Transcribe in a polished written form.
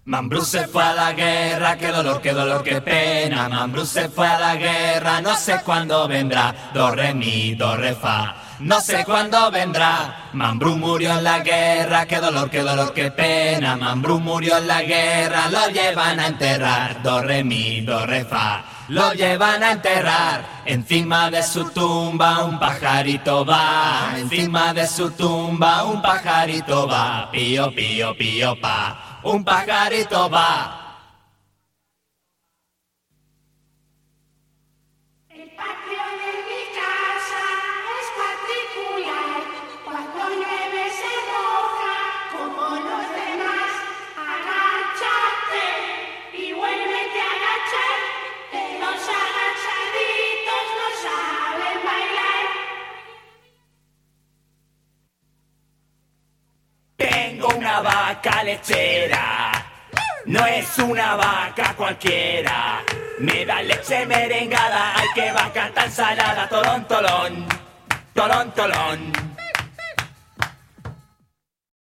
Mambrú se fue a la guerra, qué dolor, qué pena. Mambrú se fue a la guerra, no sé cuándo vendrá. Do, re, mi, do, re, fa, no sé cuándo vendrá. Mambrú murió en la guerra, qué dolor, qué pena. Mambrú murió en la guerra, lo llevan a enterrar. Do, re, mi, do, re, fa, lo llevan a enterrar. Encima de su tumba un pajarito va. Encima de su tumba un pajarito va. Pío, pío, pío, pa. Un pajarito va. El patio de mi casa es particular. Cuando llueve se moja como los demás. Agáchate y vuélvete a agachar, que los agachaditos no saben bailar. Tengo una vaca lechera, no es una vaca cualquiera. Me da leche merengada, ay que vaca tan salada. Tolón, tolón, tolón, tolón.